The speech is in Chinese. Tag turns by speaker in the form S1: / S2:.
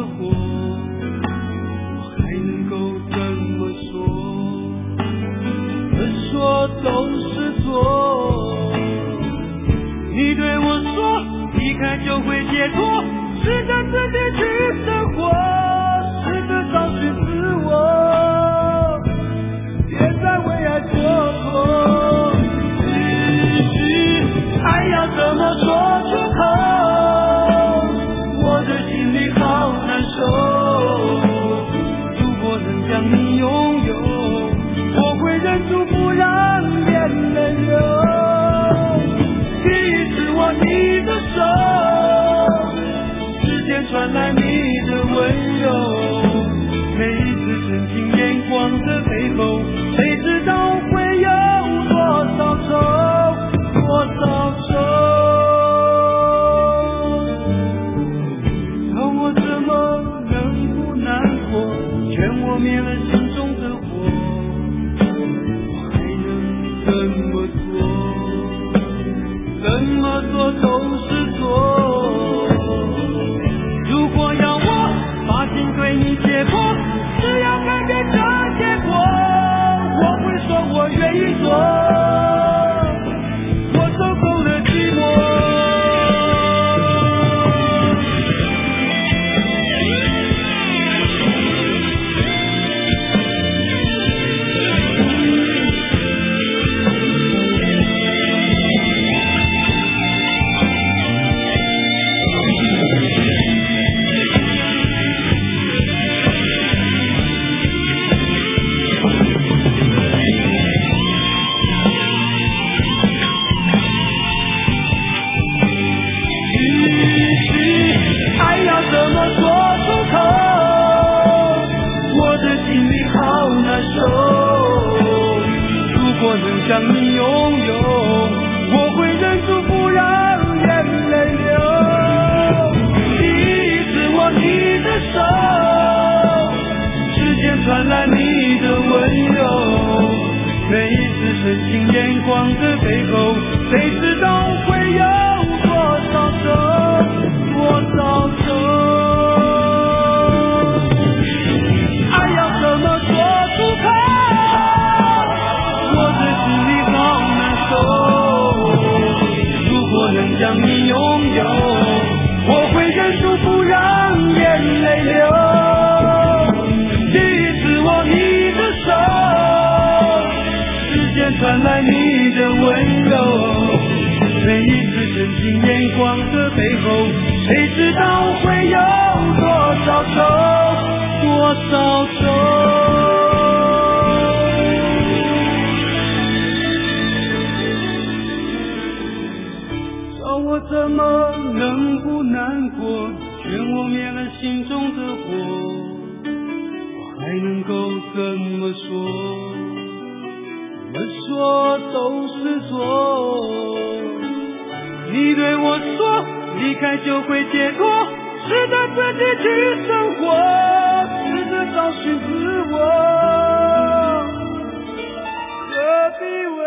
S1: 活，我还能够怎么说？说都是错。你对我说离开就会解脱，试着自己去生活，试着找寻自我，别再为爱蹉跎。爱要怎么说出口？我的心里好难受。如果能将你拥有，我会忍住不让眼泪流。第一次握你的手，时间传来你的温柔，每一次深情眼光的背后，谁知道会有多少愁，多少愁。让我怎么能不难过？劝我灭了心中的火，怎么做都是错。如果要我把心对你解剖，只要改变这结果，我会说我愿意做。我受够了寂寞。将你拥有，我会忍住不让眼泪流。第一次握你的手，时间传来你的温柔，每一次深情眼光的背后，谁知道会有多少愁，多少愁。爱要怎么说出口？能将你拥有，我会忍住不让眼泪流。第一次握你的手，时间传来你的温柔，每一次深情眼光的背后，谁知道会有多少愁，多少愁。我怎么能不难过？劝我灭了心中的火，我还能够怎么说？怎么说都是错。你对我说离开就会解脱，试着自己去生活，试着找寻自我，何必为